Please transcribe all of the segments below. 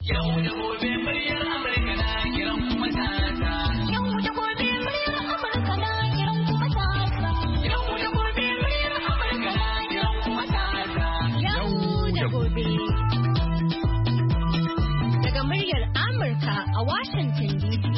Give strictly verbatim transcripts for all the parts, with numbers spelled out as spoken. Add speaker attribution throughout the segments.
Speaker 1: Yau da gobe muryar Amurka na kiran kuma tata. Yau da gobe muryar Amurka na kiran kuma tata. Yau da gobe muryar Amurka na kiran kuma tata. Yau da gobe. Daga muryar Amurka a Washington D C.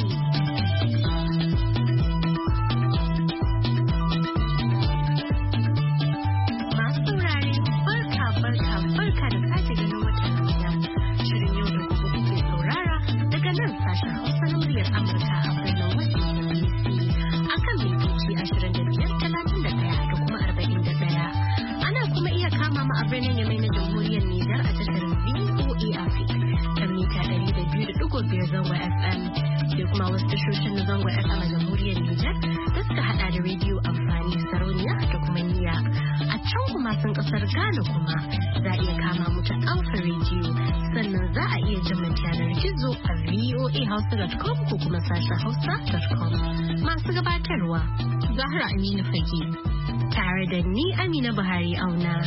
Speaker 1: Ghana kuma za a iya kama mu ta Alpha Radio, sannan za a iya jin yanar gizo a voa hausa dot com ko kuma sashen hausa dot com. Masu gabatarwa Zahra Aminu Fage tare da ni Amina Buhari Auna.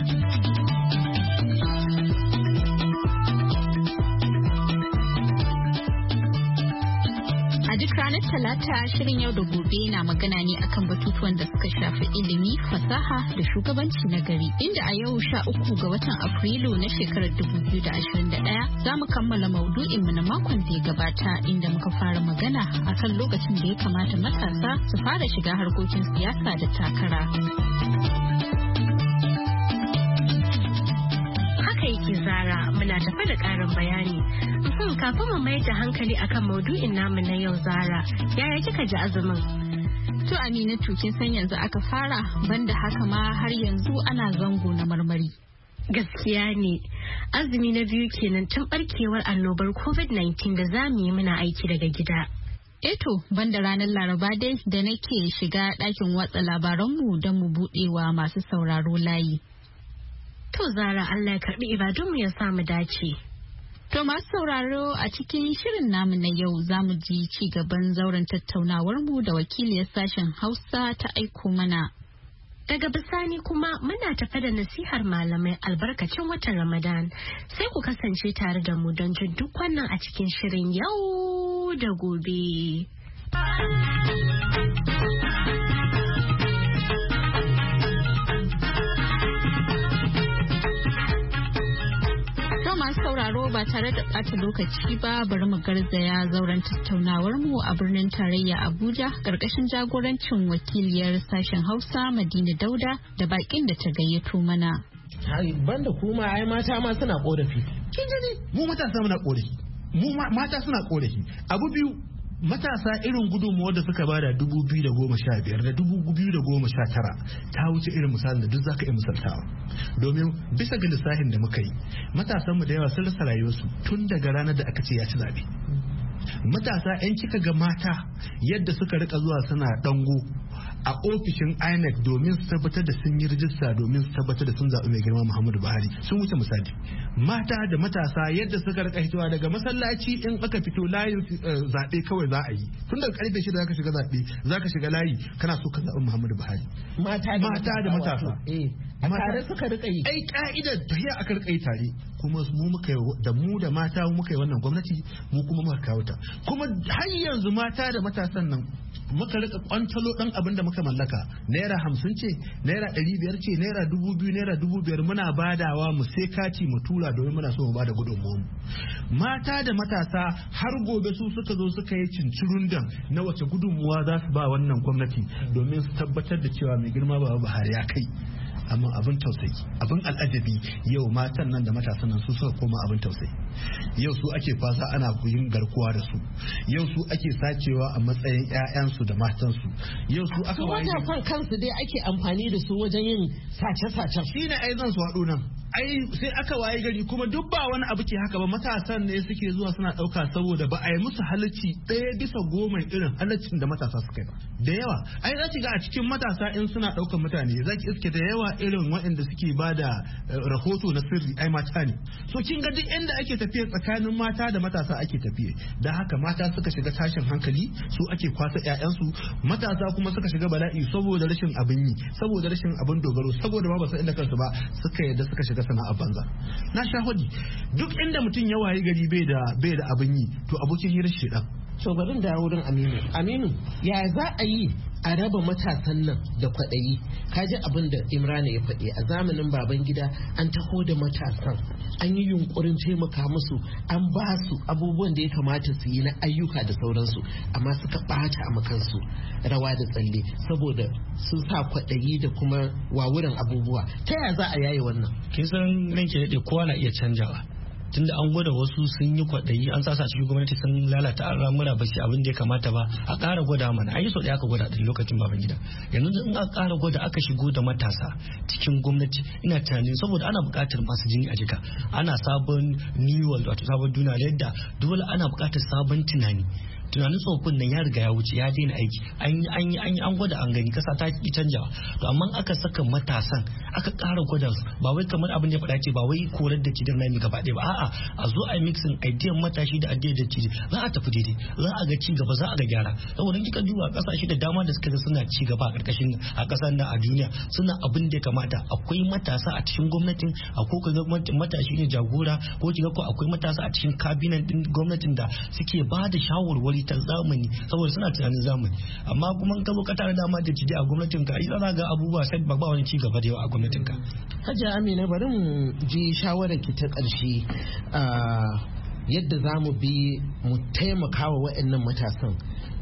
Speaker 1: Duk ranar Talata shirin yau da gobe na magana ne akan batutuwan da suka shafi ilimi, fasaha da shugabanci na gari. Inda a yau sha uku ga watan Afrilu na shekarar dubu biyu da ashirin da ɗaya za mu kammala maudu'in mu na makon da ya gabata inda muka fara magana akan lokacin da ya kamata matasa su fara shiga harkokin siyasa da takara. Haka yake Zara, muna tafa da ƙarin bayani. Kafin mu mai da hankali akan maudu'in namu na yau Zara, yaya kika ji azumin? To Aminatu, kin san yanzu aka fara, banda haka ma har yanzu ana zango na marmari. Gaskiya ne, azumi na biyu kenan tun barkewar annobar covid nineteen da za mu yi muna aiki daga gida. Eto, banda ranar Laraba dai da nake shiga ɗakin watsa labaranmu don mu buɗewa masu sauraro layi. To Zara, Allah ya karɓi ibadunmu ya sa mu dace. To masu sauraro, a cikin shirin namu na yau za mu ji ci gaban zauren tattaunawarmu da wakiliyar sashen Hausa ta aiko mana. Daga bisani kuma muna tafe da nasihar malamai albarkacin watan Ramadan. Sai ku kasance tare da mu don jin duk wannan a cikin shirin yau da gobe. Masu sauraro ba tare da ɓata lokaci ba, bari mu garzaya zauren tattaunawar mu a birnin tarayya Abuja ƙarƙashin jagorancin wakiliyar sashen Hausa Madina Dauda da bakin da ta gayyato mana.
Speaker 2: Banda kuma ai mata ma suna korafi. Kin ji mu matasa muna korafi. Mu mata suna korafi. Abu biyu, matasa irin gudunmuwar da suka bada dubu biyu da goma sha biyar da dubu biyu da goma sha tara ta wuce irin misalin da duk zaka iya misaltawa. Domin bisa ga lissafin da muka yi, matasanmu da yawa sun rasa rayuwarsu tun daga ranar da aka ce ya ci zabe. Matasa 'yan kika ga mata yadda suka rika zuwa suna dango a ofishin I N E C domin su tabbatar da sun yi rijista domin su tabbatar da sun zaɓi mai girma Muhammadu Buhari sun wuce misali. Mata da matasa yadda suka rika hitowa daga masallaci in aka fito layin zaɓe kawai za a yi. Tun daga karfe shida zaka shiga zaɓe zaka shiga layi kana so ka zaɓi Muhammadu Buhari. Mata da matasa. Eh, a tare suka rika yi. Ai ka'idar tahiya aka rika yi tare. Kuma mu muka da mu da mata mu muka yi wannan gwamnati, mu kuma muka kawo ta. Kuma har yanzu mata da matasan nan muka rika kwantalo dan abin da muka mallaka, naira hamsin ce, naira ɗari biyar ce, naira dubu biyu, naira dubu biyar muna badawa mu sai kati mu tura domin muna so mu bada gudunmuwa. Mata da matasa har gobe su suka zo suka yi cincirundan na wace gudunmuwa za su ba wannan gwamnati domin su tabbatar da cewa mai girma Baba Buhari ya kai. Amma abin tausayi, abin al'ajabi, yau matan nan da matasan nan su suka koma abin tausayi. Yau su ake fasa ana yin garkuwa da su, yau su ake sacewa a matsayin 'ya'yansu da matansu, yau su aka waye matasan kansu dai ake amfani da su wajen yin sace-sace. Shine ai zan su haɗu nan. Ai sai aka waye gari kuma duk ba wani abu ke haka ba, matasan ne suke zuwa suna ɗauka saboda ba a yi musu halacci ɗaya bisa goma irin halaccin da matasa suka yi ba. Da yawa ai za ki ga a cikin matasa in suna ɗaukan mutane za ki iske da yawa irin waɗanda suke ba da rahoto na sirri ai mata ne. So kin ga duk inda ake tafiya tsakanin mata da matasa ake tafiya. Da haka mata suka shiga tashin hankali, su ake kwasa ƴaƴansu, matasa kuma suka shiga bala'i saboda rashin abin yi, saboda rashin abin dogaro, saboda ba ba san inda kansu ba suka yadda suka shiga sana'ar banza. Na sha hudi duk inda mutum ya wayi gari bai da bai da abin yi to abokin hirar shi dan.
Speaker 3: To bari da wurin Aminu. Aminu, ya za a yi a raba matasan nan da kwaɗayi? Ka ji abin da Imrana ya faɗi, a zamanin baban gida an taho da matasan, an yi yunkurin taimaka musu, an ba su abubuwan da ya kamata su yi na ayyuka da sauransu, amma suka ɓata a makansu rawa da tsalle saboda sun sa kwaɗayi da kuma wawuran abubuwa. Ta ya za a yaye wannan?
Speaker 4: Kin san ranke daɗe kowa na iya canjawa. Tunda an gwada wasu sun yi kwaɗayi an sasa cikin gwamnati sun lalata al'amura ba shi abin da ya kamata ba, a ƙara gwada mana. An yi sau ɗaya aka gwada ɗin lokacin baban gida, yanzu in aka ƙara gwada aka shigo da matasa cikin gwamnati, ina tunanin saboda ana buƙatar masu jini a jika, ana sabon new world wato sabon duniya yadda dole ana buƙatar sabon tunani. Tunanin tsofin nan ya riga ya wuce, ya daina aiki, an yi an yi an yi an gwada an gani kasa ta ki canjawa. To amma aka saka matasan aka ƙara gwada su, ba wai kamar abin da ya faɗa ce ba wai korar da kidan nami gaba ɗaya ba, a'a a zo a mixin idean matashi da idean da ciji, za a tafi daidai, za a ga ci gaba, za a ga gyara. Saboda kika duba kasashe da dama da suka ga suna ci gaba a ƙarƙashin a ƙasar nan a duniya suna abin da ya kamata. Akwai matasa a cikin gwamnatin, akwai kaga matashi ne jagora, ko kiga ko akwai matasa a cikin kabinet din gwamnatin da suke ba da shawarwari ta zamani saboda suna tunanin zamani. Amma kuma ka zo ka tare dama da cidi a gwamnatin ka, ai za ga abubuwa sai ba wani ci gaba da yawa a gwamnatin ka.
Speaker 3: Hajiya Amina, bari mu ji shawarar ki ta ƙarshe yadda za mu bi mu taimaka wa waɗannan matasan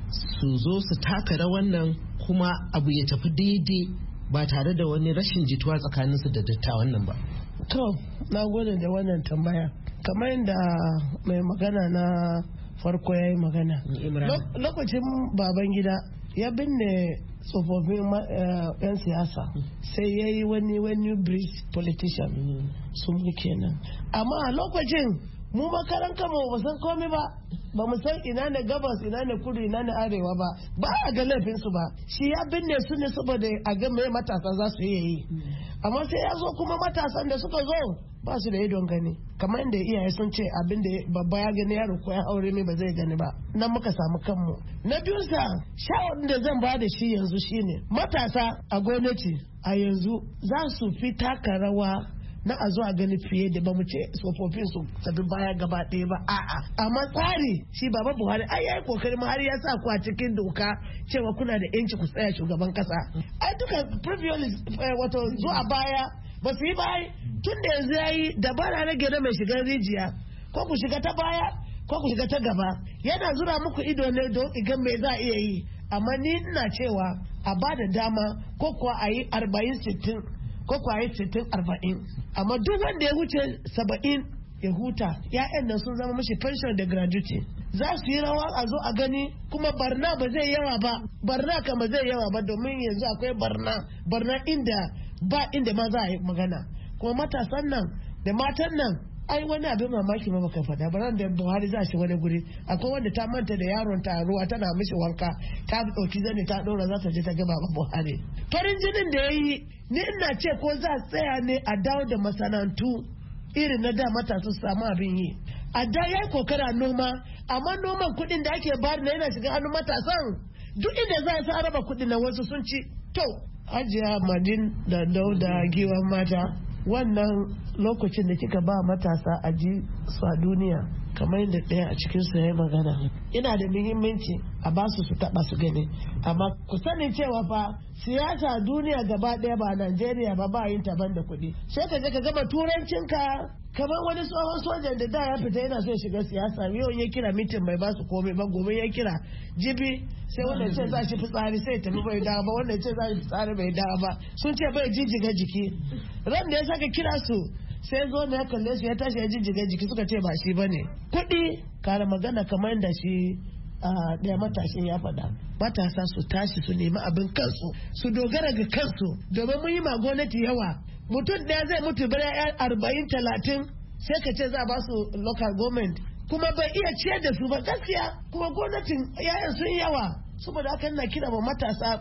Speaker 3: su zo su taka rawan nan kuma abu ya tafi daidai ba tare da wani rashin jituwa tsakaninsu da dattawan nan ba.
Speaker 5: To, na gode da wannan tambaya. Kamar yadda mai magana na farko ya yi magana. Lokacin baban gida ya binne tsofaffin yan siyasa sai ya yi wani wani bridge politician sun kenan. Amma a lokacin mu makaran kama ba san komai ba, ba mu san ina ne gabas ina ne kudu ina ne arewa ba, ba a ga laifinsu ba. Shi ya binne su ne saboda a ga mai matasa za su yi. Amma sai ya zo kuma matasan da suka zo ba su da idon gani, kamar inda iyaye sun ce abin da babba ya gani yaro ko ya aure mai ba zai gani ba. Nan muka samu kanmu. Na biyu sa shawarar da zan ba da shi yanzu shine matasa a gwamnati a yanzu za su fi taka rawa na a zo a gani fiye da ba mu ce tsofaffin su tafi baya gaba ɗaya ba, a'a amma tsari shi baba Buhari ai yayi kokari ma har ya sa ku a cikin doka cewa kuna da yanci ku tsaya shugaban kasa. Ai duka previous wato zuwa baya ba su yi bayi tun da yanzu ya yi dabara na gida mai shigar rijiya, ko ku shiga ta baya ko ku shiga ta gaba, yana zura muku ido ne don igan mai za a iya yi. Amma ni ina cewa a ba da dama ko kuwa a yi arba'in sittin ko kuwa a yi sittin arba'in, amma duk wanda ya wuce saba'in ya huta. Ya'yan nan sun zama mashi pension da gratuity, za su yi rawa a zo a gani kuma barna ba zai yawa ba, barna kama zai yawa ba domin yanzu akwai barna barna inda ba inda ma za a yi magana. Kuma matasan nan da matan nan ai wani abin mamaki ma baka faɗa ba. Da Buhari za shi wani guri akwai wanda ta manta da yaron ta ruwa tana mishi wanka, ta ɗauki zane ta ɗora za ta je ta ga baba Buhari. Farin jinin da ya yi ni ina ce ko za a tsaya ne a dawo da masana'antu irin na da matasa su samu abin yi. A da ya yi kokara noma, amma noman kuɗin da ake bayar na yana shiga hannun matasan. Duk inda za a sa raba kuɗin na wasu sun ci. To Hajiya Madin da Dauda Giwan Mata, wannan lokacin da kika ba matasa a ji su a duniya kamar yadda ɗaya a cikin su ya yi magana, ina da muhimmanci a ba su su taɓa su gani. Amma ku sani cewa fa siyasa duniya gaba ɗaya ba Najeriya ba ba yin taban da kuɗi. Sai ka je ka gama turancinka kamar wani tsohon sojan da da ya fita yana so ya shiga siyasa, yau ya kira mitin mai ba su komai ba, gobe ya kira jibi sai wannan ce za shi fitsari sai tafi bai dawo ba, wannan ce za shi fitsari bai dawo ba, sun ce bai jijjiga jiki. Ran da ya saka kira su sai zo ne ya kalle su ya tashi ya jijjiga jiki, suka ce ba shi bane. Kuɗi kare magana kamar yadda shi ɗaya matashin ya faɗa, matasa su tashi su nemi abin kansu, su dogara ga kansu, domin mun yi ma gwamnati yawa. Mutum ɗaya zai mutu bane arba'in talatin sai ka ce za a ba su local government kuma bai iya ciyar da su ba gaskiya, kuma gwamnatin yayan sun yawa. Saboda haka ina kira ma matasa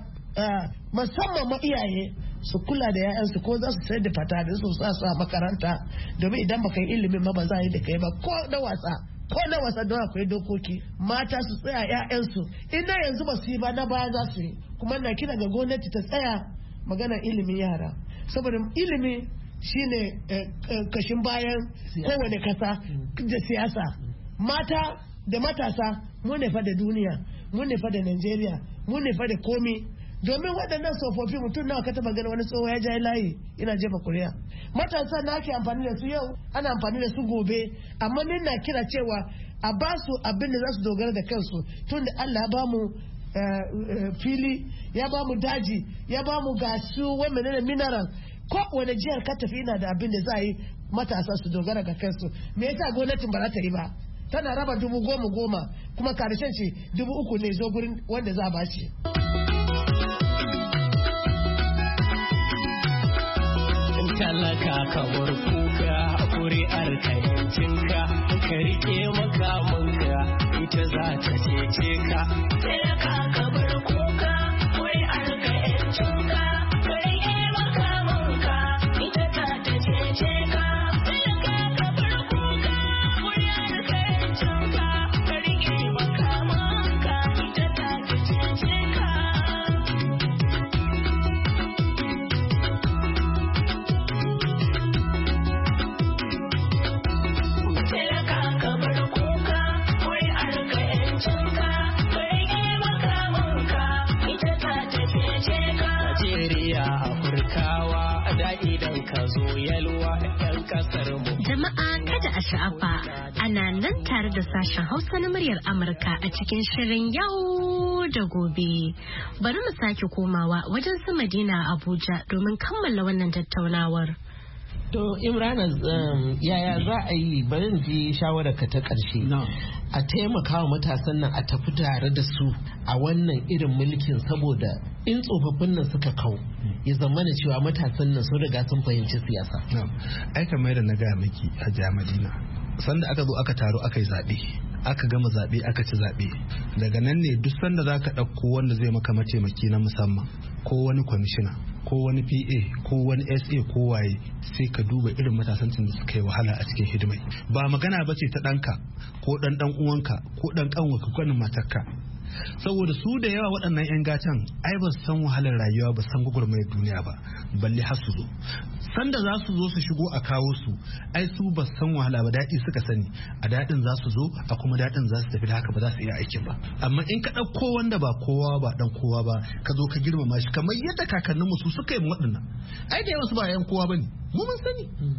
Speaker 5: musamman ma iyaye su kula da yayansu, ko za su sayar da fatadin su sa su a makaranta, domin idan baka yi ilimin ma ba za a yi da kai ba ko na wasa ko na wasa don akwai dokoki. Mata su tsaya ƴaƴansu, ina yanzu ba su yi ba na baya za su yi. Kuma na kira ga gwamnati ta tsaya maganar ilimin yara, saboda ilimi shine kashin bayan kowane kasa da siyasa. Mata da matasa mun ne fa da duniya, mun ne fa da Najeriya, mun ne fa da komi. Domin waɗannan tsofaffi mutum nawa ka taba gani wani tsoho ya ja layi ina jefa kuriya. Matasa na ake amfani da su yau, ana amfani da su gobe, amma ni na kira cewa a ba su abin da za su dogara da kansu, tun da Allah ya ba mu fili, ya ba mu daji, ya ba mu gasu wani menene mineral. Ko wani jihar ka tafi ina da abin da za a yi matasa su dogara ga kansu. Me yasa gwamnatin ba za ta yi ba? Tana raba dubu goma goma kuma karshen ce dubu uku ne zo gurin wanda za a ba shi.
Speaker 6: Talaka kamar kuka kuri'ar kayancinka ka rike makamanka ita za ta cece ka. Talaka kamar kuka kuri'ar kayancinka ka rike makamanka ita za ta cece ka. Talaka kamar kuka kuri'ar kayancinka ka rike makamanka ita za ta cece ka.
Speaker 1: Jama'a kada a sha'afa ana nan tare da sashen Hausa na muryar Amurka a cikin shirin yau da gobe. Bari mu sake komawa wajen su Madina Abuja domin kammala wannan tattaunawar.
Speaker 3: To Imrana yaya za a yi bari ji shawararka ta ƙarshe a taimaka wa matasan nan a tafi tare da su a wannan irin mulkin saboda in tsofaffin nan suka kau ya zama da cewa matasan nan sun riga sun fahimci siyasa.
Speaker 2: Ai kamar da na gaya miki a Madina sanda aka zo aka taro aka yi zaɓe aka gama zaɓe aka ci zaɓe daga nan ne duk sanda za ka ɗauko wanda zai maka mataimaki na musamman ko wani kwamishina ko wani P A ko wani S A ko waye sai ka duba irin matasancin da suka yi wahala a cikin hidimai. Ba magana ba ce ta ɗanka ko ɗan ɗan uwanka ko ɗan ƙanwarka ko ɗan matarka. Saboda su da yawa waɗannan 'yan gatan ai ba su san wahalar rayuwa ba san gwagwarmayar duniya ba balle har su zo sanda za su zo su shigo a kawo su ai su ba san wahala ba daɗi suka sani a daɗin za su zo a kuma daɗin za su tafi da haka ba za su iya aikin ba. Amma in ka ɗauko wanda ba kowa ba ɗan kowa ba ka zo ka girmama shi kamar yadda kakannin mu su suka yi waɗannan ai da yawa su ba 'yan kowa ba ne mu mun sani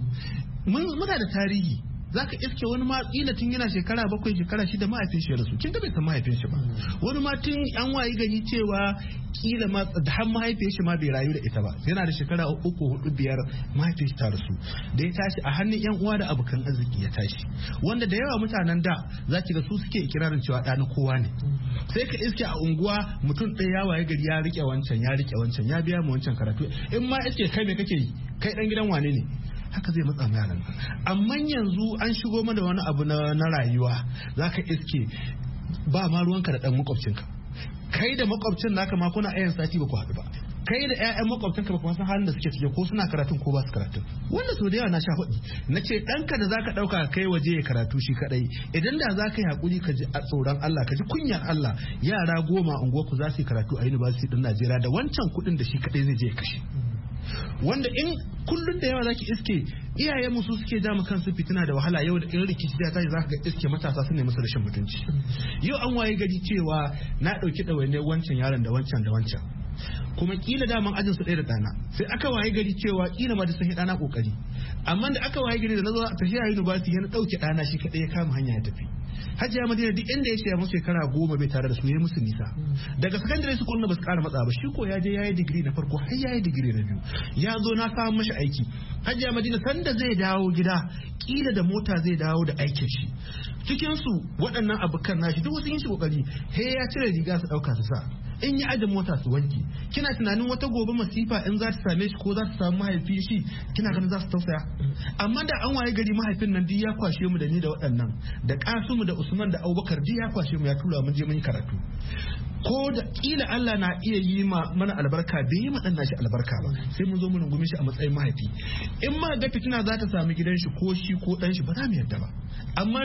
Speaker 2: muna da tarihi. Za ka iske wani ma kila tun yana shekara bakwai shekara shida mahaifin shi ya rasu kin ga bai san mahaifin shi ba wani ma tun an wayi gani cewa kila ma da har mahaifin shi ma bai rayu da ita ba yana da shekara uku hudu biyar mahaifin shi ta rasu da ya tashi a hannun yan uwa da abokan arziki ya tashi wanda da yawa mutanen da za ki ga su suke ikirarin cewa ɗa kowa ne sai ka iske a unguwa mutum ɗaya ya waye gari ya rike wancan ya rike wancan ya biya mu wancan karatu in ma iske kai me kake yi kai dan gidan wane ne haka zai matsa mai yaran amma yanzu an shigo mana wani abu na rayuwa zaka iske ba ma ruwanka da dan makwabcinka kai da makwabcin naka ma kuna ayan sati ba ku haɗu ba kai da ƴaƴan makwabtanka ba kuma san halin da suke cike ko suna karatun ko ba su karatun wanda sau da yawa na sha faɗi na ce ɗanka da zaka ɗauka kai waje ya karatu shi kaɗai idan da za ka yi haƙuri ka ji a tsoron Allah ka ji kunyar Allah yara goma unguwa ku za su yi karatu a university ɗin Najeriya da wancan kuɗin da shi kaɗai zai je ya kashe wanda in kullun da yawa zaki iske iyayen musu suke jama kansu fitina da wahala yau da irin rikici da tashi zaka ga iske matasa su ne musu rashin mutunci yau an waye gari cewa na dauki dawaine wancan yaron da wancan da wancan kuma kila daman ajin su ɗaya da ɗana sai aka waye gari cewa kila ma da sun ɗana kokari amma da aka waye gari da nazo tafiya university ya dauke ɗana shi kadai ya kama hanya ya tafi Hajiya Madina duk inda ya shaya musu shekara goma bai tare da su ya musu nisa daga secondary school na ba su kara matsa ba shi ko ya je yayi digiri na farko har yayi digiri na biyu ya zo na samu mashi aiki Hajiya Madina sanda zai dawo gida kila da mota zai dawo da aikin shi cikin su waɗannan abokan nashi duk wasu yin shi kokari he ya cire riga su dauka su sa in ya aje mota su wanki kina tunanin wata gobe masifa in za ta same shi ko za ta samu mahaifi shi kina ganin za su tausaya amma da an waye gari mahaifin nan duk ya kwashe mu da ni da waɗannan da Kasimu da Usman da Abubakar duk ya kwashe mu ya tura mun je mun karatu ko da kila Allah na iya yi ma mana albarka bai yi ma dan nashi albarka ba sai mun zo mu rungume shi a matsayin mahaifi in ma ga fitina za ta sami gidan shi ko shi ko dan shi ba za mu yarda ba amma rashin kyauta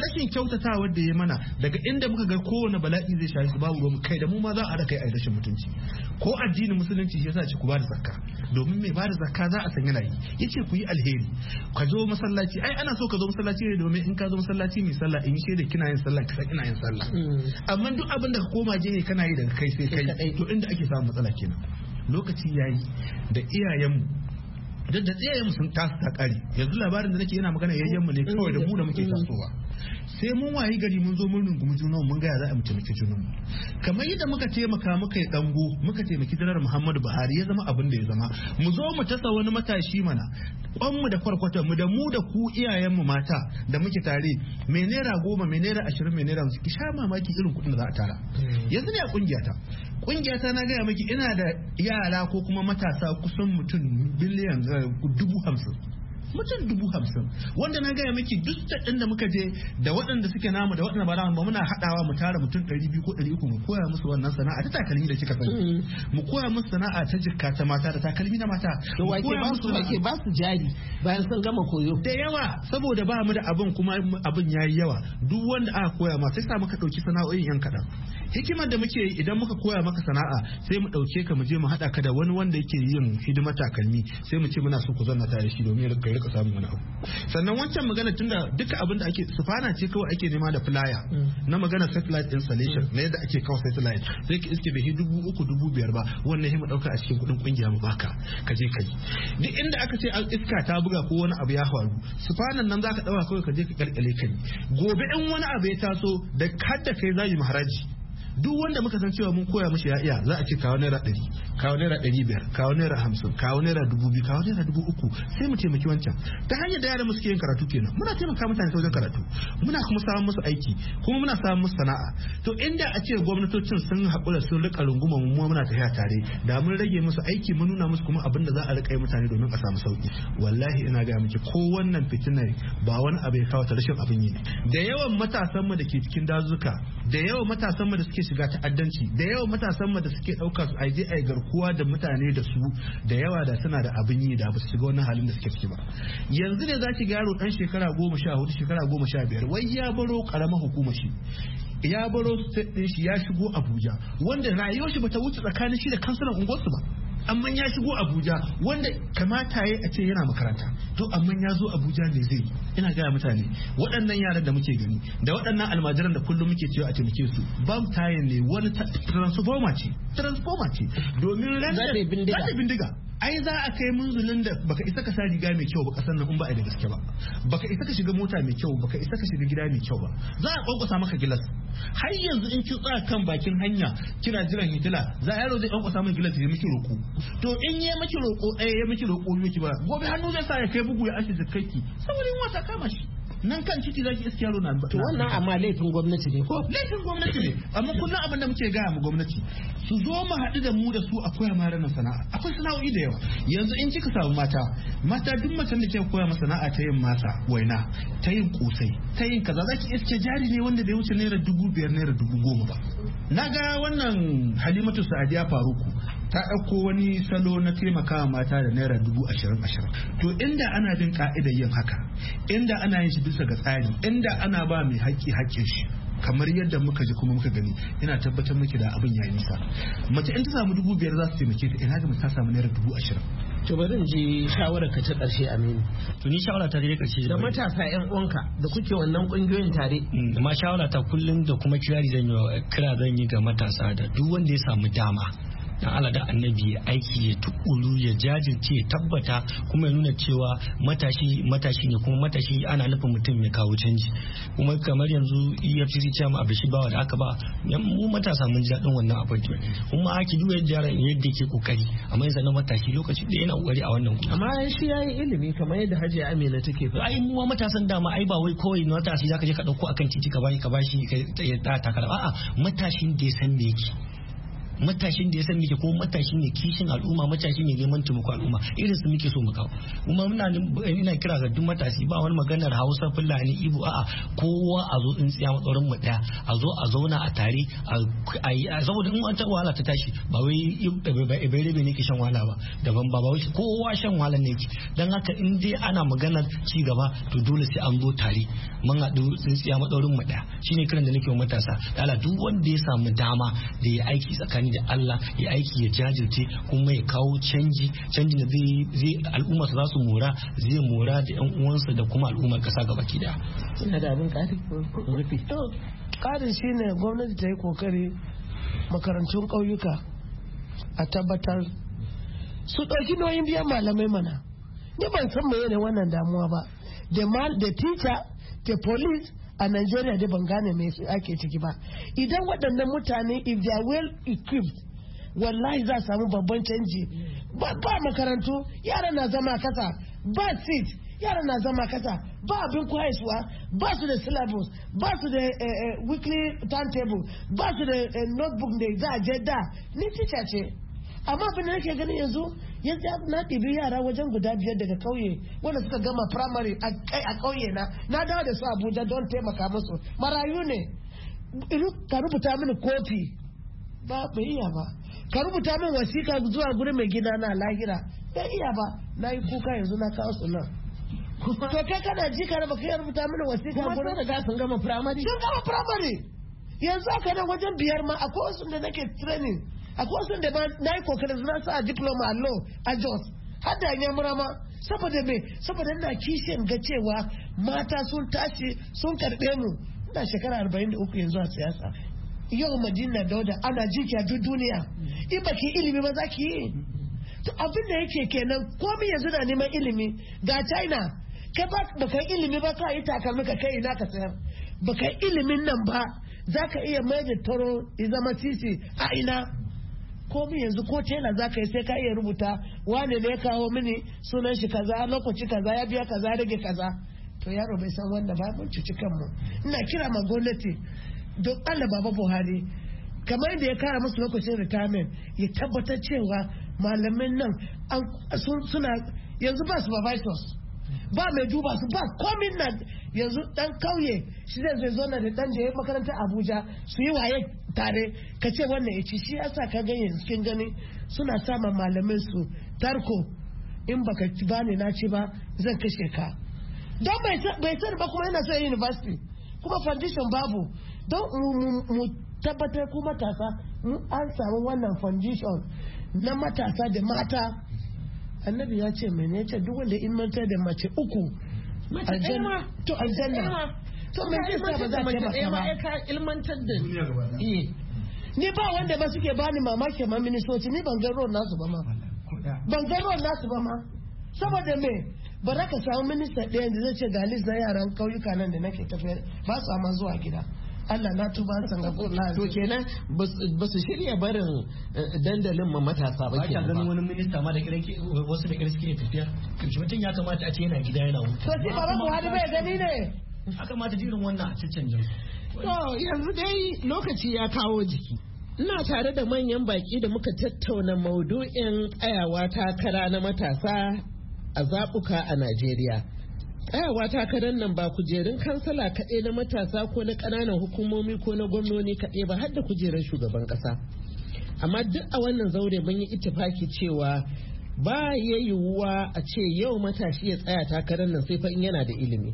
Speaker 2: kyautata wanda ya mana daga inda muka ga kowane bala'i zai shafi su babu ruwan kai da mu ma za a da kai a rashin mutunci ko addinin musulunci shi yasa ce ku ba da zakka domin mai ba da zakka za a san yana yi yace ku yi alheri ka zo masallaci ai ana so ka zo masallaci ne domin in ka zo masallaci mai sallah in shaida kina yin sallah ka ina yin sallah amma duk abin da ka koma je ne kana yi daga kai sai kai to inda ake samun matsala kenan lokaci yayi da iyayenmu duk da iyayenmu sun tasu ta kare yanzu labarin da nake yana magana yayyenmu ne kawai da mu da muke tasowa sai mun wayi gari mun zo mun rungumi junanmu mun gaya za a mu taimaki junanmu kamar yadda muka taimaka muka yi dango muka taimaki janar Muhammadu Buhari ya zama abin da ya zama mu zo mu tasa wani matashi mana kwanmu da kwarkwatan mu da mu da ku iyayenmu mata da muke tare mai naira goma mai naira ashirin mai naira ki sha mamaki irin kuɗin da za a tara yanzu ne a kungiyata kungiyata na gaya miki ina da yara ko kuma matasa kusan mutum biliyan dubu hamsin mutum dubu hamsin wanda na gaya miki duk ɗin da muka je da waɗanda suke namu da waɗanda ba namu ba muna haɗawa mu tara mutum ɗari biyu ko ɗari uku mu koya musu wannan sana'a ta takalmi da kika sani mu koya musu sana'a ta jikka ta mata da takalmi na mata
Speaker 3: to wake ba su wake ba su jari bayan sun gama koyo
Speaker 2: da yawa saboda ba mu da abin kuma abin yayi yawa duk wanda aka koya ma sai sa muka ɗauki sana'o'in yan kaɗan hikimar da muke yi idan muka koya maka sana'a sai mu ɗauke ka mu je mu haɗa ka da wani wanda yake yin hidimar takalmi sai mu ce muna so ku zanna tare shi domin ka rika samun wani abu sannan wancan magana tunda duka abin da ake sufana ce kawai ake nema da flyer na magana satellite installation na yadda ake kawo satellite sai ki iske bai dubu uku dubu biyar ba wannan sai mu ɗauka a cikin kuɗin kungiya mu baka ka je kai duk inda aka ce an iska ta buga ko wani abu ya faru sufanan nan zaka ɗauka kawai ka je ka kalkale kai gobe in wani abu ya taso da hadda kai zai mu haraji duk wanda muka san cewa mun koya mishi ya iya za a ce kawo naira ɗari kawo naira ɗari biyar kawo naira hamsin kawo naira dubu biyu kawo naira dubu uku sai mu taimaki wancan ta hanyar da yaran suke yin karatu kenan muna taimaka mutane ta wajen karatu muna kuma samun musu aiki kuma muna samun musu sana'a to inda a ce gwamnatocin sun haƙura sun rika runguma mu mu muna tafiya tare da mun rage musu aiki mun nuna musu kuma abin da za a rika yi mutane domin a samu sauki wallahi ina ga miki ko wannan fitinar ba wani abu ya kawo ta rashin abin yi da yawan matasan mu da ke cikin dazuka da yawan matasan mu da suke shiga ta'addanci da yawan matasan mu da suke dauka su aje ai garkuwa da mutane da su da yawa da suna da abin yi da ba su shiga wannan halin da suke ciki ba yanzu ne zaki ga yaro dan shekara goma sha hudu shekara goma sha biyar wai ya baro karamar hukumar shi ya baro state din shi ya shigo Abuja wanda rayuwar shi bata wuce tsakanin shi da kansulan unguwarsu ba amma ya shigo Abuja wanda kamata ya a ce yana makaranta to amma ya zo Abuja ne zai ina gaya mutane waɗannan yaran da muke gani da waɗannan almajiran da kullum muke cewa a taimake su bam tayin ne wani transformer ce transformer ce domin
Speaker 3: zai
Speaker 2: bindiga ai za a kai munzulin da baka isa ka sa riga mai kyau ba kasan nan in ba a da gaske ba baka isa ka shiga mota mai kyau baka isa ka shiga gida mai kyau ba za a kwankwasa maka gilas har yanzu in ki tsaya kan bakin hanya kina jiran hitila za yaro zai kwankwasa maka gilas ya miki roko to in ya miki roko ɗaya ya miki roko miki ba gobe hannu zai sa ya kai bugu ya ashe jakkanki saboda yin wata kama shi nan kan ciki zaki iske yaro na
Speaker 3: to wannan amma laifin gwamnati ne ko
Speaker 2: laifin gwamnati ne amma kullum abin da muke gaya mu gwamnati su zo mu haɗu da mu da su akwai ma ranar sana'a akwai sana'o'i da yawa yanzu in kika samu mata mata duk macen da ke koya masa sana'a ta yin masa waina ta yin kosai ta yin kaza zaki iske jari ne wanda bai wuce naira dubu biyar naira dubu goma ba na ga wannan Halimatu Sa'adiya Faruku ta ɗauko wani salo na taimakawa mata da naira dubu ashirin ashirin to inda ana bin ka'idar yin haka inda ana yin shi bisa ga tsari inda ana ba mai haƙƙi haƙƙin shi kamar yadda muka ji kuma muka gani ina tabbatar miki da abin yayi nisa mace in ta samu dubu biyar za su taimake ta ina ga ta samu naira dubu ashirin
Speaker 3: to bari in ji shawarar ka ta ƙarshe Aminu
Speaker 4: to ni shawara ta dai ƙarshe
Speaker 3: da matasa ƴan uwanka da kuke wannan ƙungiyoyin tare
Speaker 4: amma shawara ta kullum da kuma kirari zan yi kira zan yi ga matasa da duk wanda ya samu dama dan Allah da annabi ya aiki ya tukulu ya jajirce ya tabbata kuma ya nuna cewa matashi matashi ne kuma matashi ana nufin mutum mai kawo canji kuma kamar yanzu E F C C cewa abu shi bawa da aka ba mu matasa mun ji daɗin wannan abin kuma ake duba yadda yadda yake kokari amma yanzu na matashi lokaci da yana kokari a wannan kuma
Speaker 3: amma shi yayi ilimi kamar yadda Hajiya Amina take fa
Speaker 4: ai mu matasan dama ai ba wai kawai matashi zaka je ka dauko akan titi ka bashi ka bashi ka ta takara a'a matashin da ya san me yake matashin da ya san muke ko matashi ne kishin al'umma matashi ne neman taimako al'umma irin su muke so mu kawo kuma muna ina kira ga duk matashi ba wani maganar Hausa Fulani Igbo a'a kowa a zo tsintsiya matsoron mu daya a zo a zauna a tare a saboda in an ta wahala ta tashi ba wai bai rabe ne ke shan wahala ba daban ba ba wai kowa shan wahala ne ke dan haka in dai ana maganar ci gaba to dole sai an zo tare mun haɗu tsintsiya matsoron mu daya shine kiran da nake wa matasa Allah duk wanda ya samu dama da ya aiki tsakani da Allah ya aiki ya jajirce kuma ya kawo canji canji da zai al'umma su za su mora zai mora da yan uwansa da kuma al'ummar kasa gaba ki da
Speaker 3: ina da abin kari rufi
Speaker 5: to karin shine gwamnati ta yi kokari makarantun ƙauyuka a tabbatar su ɗauki nauyin biyan malamai mana ni ban san me ne wannan damuwa ba da mal da teacher da police a Najeriya dai ban gane me ake ciki ba idan waɗannan mutane if they are well equipped wallahi za samu babban canji ba makarantu yara na zama kasa ba seat yara na zama kasa ba abin kwayaswa ba su da syllabus ba su da weekly timetable ba su da notebook da za a je da ni teacher ce amma abin da nake ganin yanzu yanzu na ɗibi yara wajen guda biyar daga ƙauye wanda suka gama primary a ƙauye na na dawo da su Abuja don taimaka musu marayu ne ka rubuta mini kofi ba bai iya ba ka rubuta min wasiƙa zuwa gurin mai gida na lahira bai iya ba na yi kuka yanzu na kawo su nan to kai kana ji ka raba kai rubuta mini wasiƙa gurin
Speaker 3: da sun gama primary
Speaker 5: sun gama primary yanzu aka nan wajen biyar ma akwai wasu da nake training akwai wasu da na yi kokarin na sa diploma a law a Jos har da yamura ma saboda me saboda ina kishin ga cewa mata sun tashi sun karɓe mu ina shekara arba'in da uku yanzu a siyasa yau Madina Dauda ana jiki a duk duniya in baki ilimi ba za ki yi to abin da yake kenan komai yanzu na neman ilimi ga China kai ba baka ilimi ba ka yi takalmi ka kai ina ka sayar baka ilimin nan ba za ka iya mai da taro ya zama titi a ina komai yanzu ko tela za ka yi sai ka iya rubuta wane ne ya kawo mini sunan shi kaza lokaci kaza ya biya kaza rage kaza to yaro bai san wanda ba mun cuci kanmu ina kira ma gwamnati don Allah baba Buhari kamar da ya kara musu lokacin retirement ya tabbatar cewa malamin nan suna yanzu ba supervisors ba mai duba su ba komin nan yanzu dan kauye shi zai zai zo na da dan da ya makaranta Abuja su yi waye tare ka ce wannan ya ci shi yasa ka ga yanzu kin gani suna sama malamin su tarko in baka bani na ci ba zan kashe ka don bai sani ba kuma yana son university kuma foundation babu don mu tabbatar ku matasa an samu wannan foundation na matasa da mata annabi ya ce mene ya ce duk wanda in manta da mace uku aljanna to aljanna to me zai sa ba za ta ba
Speaker 3: ka ilmantar da
Speaker 5: ni ni ba wanda ba suke bani mamaki ma ministoci ni ban ga ruwan nasu ba ma ban ga ruwan nasu ba ma saboda me ba za ka samu minista ɗaya da zai ce ga list na yaran kauyuka nan da nake tafiya ba su amma zuwa gida Allah na tuba san ga Allah
Speaker 3: to kenan ba su shirya barin dandalin ma matasa ba kenan
Speaker 4: ba ganin wani minista ma da kiran wasu da kiran suke tafiya kace mutum ya kamata a ce yana gida yana hutu
Speaker 5: to sai baba Buhari bai gani ne
Speaker 4: aka mata jirin wannan a cikin jin
Speaker 3: to yanzu dai lokaci ya kawo jiki ina tare da manyan baki da muka tattauna maudu'in tsayawa takara na matasa a zaɓuka a Najeriya. Tsayawa takarar nan ba kujerun kansala kaɗai na matasa ko na ƙananan hukumomi ko na gwamnoni kaɗai ba har da kujerar shugaban ƙasa. Amma duk a wannan zaure mun yi ittifaki cewa ba ya yiwuwa a ce yau matashi ya tsaya takarar nan sai fa in yana da ilimi.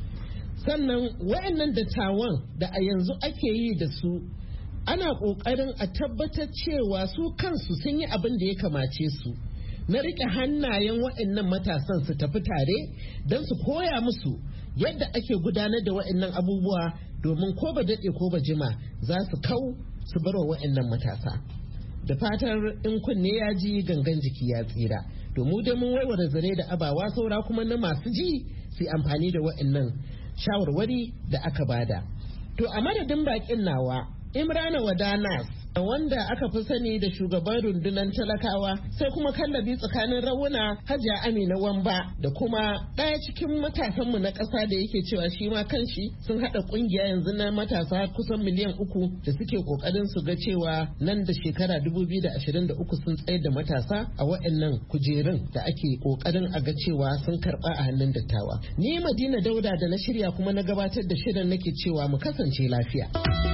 Speaker 3: Sannan wayannan dattawan da a yanzu ake yi da su ana ƙoƙarin a tabbatar cewa su kansu sun yi abin da ya kamace su. Na rike hannayen waɗannan matasan su tafi tare don su koya musu yadda ake gudanar da waɗannan abubuwa domin ko ba daɗe ko ba jima za su kau su bar wa waɗannan matasa. Da fatar in kunne ya ji gangan jiki ya tsira domin da mun waiware zare da abawa saura kuma na masu ji su amfani da waɗannan shawarwari da aka bada. To a madadin bakin nawa Imrana Wadanas wanda aka fi sani da shugaban rundunar talakawa, sai kuma kallabi tsakanin rawuna Hajiya Amina Wamba da kuma ɗaya cikin matasanmu na ƙasa da yake cewa shi ma kanshi sun haɗa ƙungiya yanzu na matasa kusan miliyan uku da suke ƙoƙarin su ga cewa nan da shekara dubu biyu da ashirin da uku sun tsayar da matasa a waɗannan kujerun da ake ƙoƙarin a ga cewa sun karɓa a hannun dattawa. Ni Madina Dauda da na shirya kuma na gabatar da shirin nake cewa mu kasance lafiya.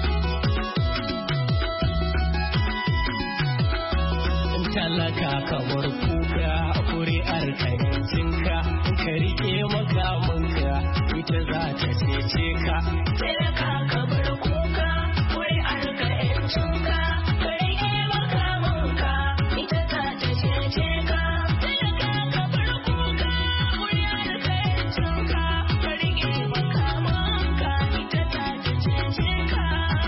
Speaker 6: Talaka kamar kuka kuri'ar kayancinka ka rike makamanka ita za ta cece ka. Talaka kamar kuka kuri'ar kayancinka ka rike makamanka ita za ta cece ka. Talaka kamar kuka kuri'ar kayancinka ka rike makamanka ita za ta cece ka.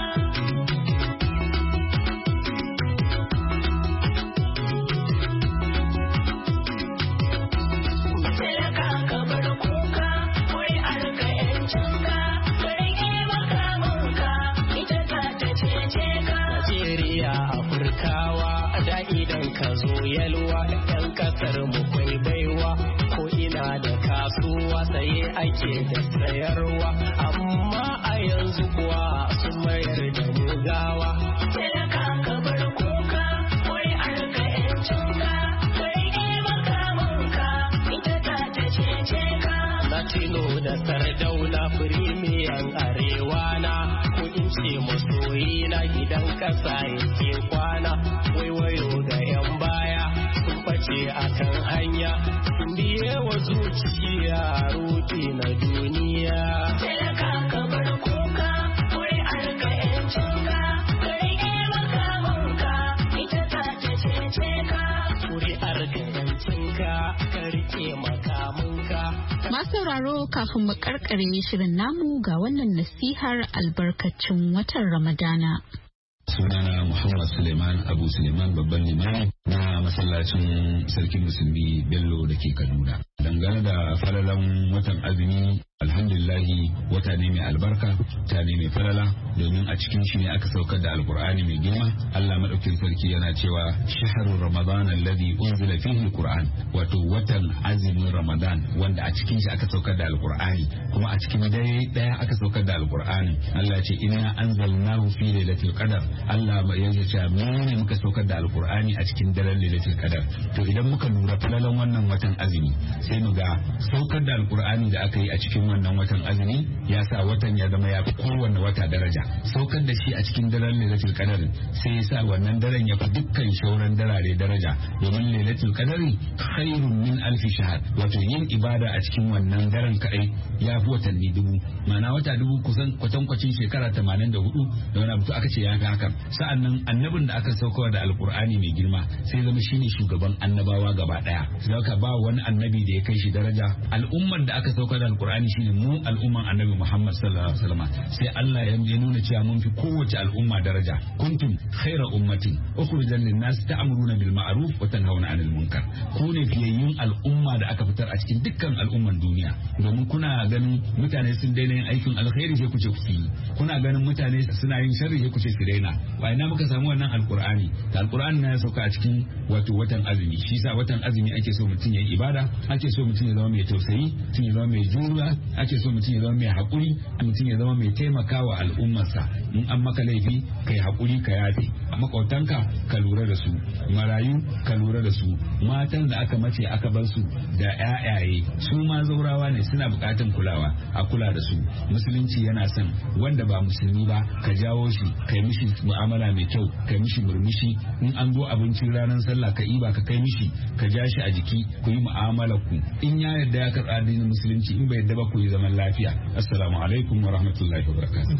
Speaker 6: Idan ka zo yalwa ɗan ƙasar mu kwai baiwa ko ina da kasuwa saye ake da sayarwa amma a yanzu kuwa sun mayar da mugawa. Talaka ka bar kuka wai arka yancinka kai ne makamanka ita ta ta cece ka. Latino da Sardauna firimiyan arewa na ko in ce masoyi na gidan ƙasa yake kwana. Waiwayo ga 'yan baya sun face a kan hanya sun biye wa zuciya roƙi na duniya. Talaka ka bar kuka wai arka yancinka kai ne makamanka ita ta ta cece ka. Wai arka yancinka ka rike makamanka.
Speaker 1: Masu sauraro kafin mu karkare shirin namu ga wannan nasihar albarkacin watan Ramadana.
Speaker 7: Sunana Muhammad Suleiman Abu Suleiman babban limami na masallacin sarkin musulmi Bello da ke Kaduna. Dangane da falalan watan azumi, alhamdulillahi wata ne mai albarka, wata ne mai falala, domin a cikin shi ne aka saukar da alkur'ani mai girma. Allah madaukin sarki yana cewa shahrur ramadan alladhi unzila fihi alquran, wato watan azumin ramadan wanda a cikin shi aka saukar da alkur'ani, kuma a cikin dare daya aka saukar da alkur'ani. Allah ya ce inna anzalnahu fi lailatul qadar. Allah ya ce mu ne muka saukar da alkur'ani a cikin daren lailatul qadar. To idan muka lura falalan wannan watan azumi, sai mu ga saukar da alkur'ani da aka yi a cikin wannan watan azumi ya sa watan ya zama ya fi kowanne wata daraja. Saukar da shi a cikin daren lailatul qadar sai ya sa wannan daren ya fi dukkan shauran darare daraja, domin lailatul qadari khairun min alfi shahr, wato yin ibada a cikin wannan daren kadai ya fi watanni dubu. Ma'ana wata dubu kusan kwatankwacin shekara tamanin da hudu da wani abu aka ce ya fi haka. Sa'annan annabin da aka saukowa da alkur'ani mai girma sai zama shine shugaban annabawa gaba daya. Sai ba wani annabi da ya kai shi daraja. Al'umman da aka sauka da alkur'ani shine mu al'umman annabi Muhammad sallallahu alaihi wasallam. Sai Allah ya nuna cewa mun fi kowace al'umma daraja. Kuntum khaira ummatin ukhrijat lin-nas ta'muruna bil ma'ruf wa tanhauna 'anil munkar. Ku ne fiyayyun al'umma da aka fitar a cikin dukkan al'umman duniya. Domin kuna ganin mutane sun daina yin aikin alkhairi sai ku ce ku yi. Kuna ganin mutane suna yin sharri sai ku ce su daina. Wa ina muka samu wannan alkur'ani? Da alkur'ani na ya sauka a cikin wato watan azumi. Shi yasa watan azumi ake so mutum ya yi ibada, ake so mutum ya zama mai tausayi, mutum ya zama mai juriya, ake so mutum ya zama mai haƙuri, mutum ya zama mai taimakawa al'ummarsa. In an maka laifi kai haƙuri ka yafe, a makwautanka ka lura da su, marayu ka lura da su, matan da aka mace aka bar su da ƴaƴaye su ma zaurawa ne suna buƙatan kulawa, a kula da su. Musulunci yana son wanda ba musulmi ba ka jawo shi, kai mishi mu'amala mai kyau, kai mishi murmushi. In an zo abincin ranar sallah ka iba ka kai mishi, ka ja shi a jiki, ku yi mu'amala ku. In ya yarda ya karɓa addinin musulunci, in bai yarda ba ku yi zaman lafiya. Assalamu alaikum wa rahmatullahi wa barakatuh.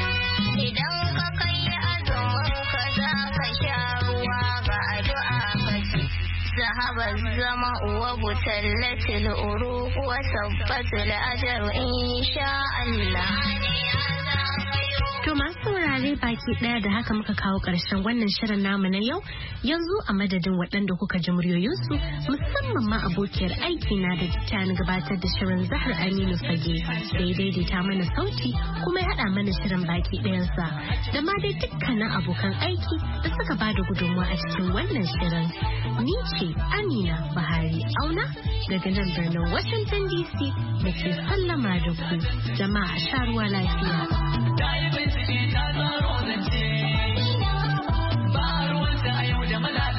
Speaker 8: Idan ka kai azumin ka za ka sha ruwa ga addu'a ka ci. Zahabar zama uwa butallatil uruq wa sabbatul ajr insha Allah.
Speaker 1: To masu saurare baki baki ɗaya da haka muka kawo ƙarshen wannan shirin namu na yau. Yanzu a madadin waɗanda kuka ji muryoyinsu musamman ma abokiyar aiki na da ta gabatar da shirin Zahar Aminu Fage da ya daidaita mana sauti kuma ya haɗa mana shirin baki ɗayansa da ma dai dukkanin abokan aiki da suka ba da gudunmawa a cikin wannan shirin. Ni ce Amina Bahari Auna daga nan birnin Washington D C da ke sallama da ku jama'a sha ruwa lafiya. Ba ruwanta a yau da malala.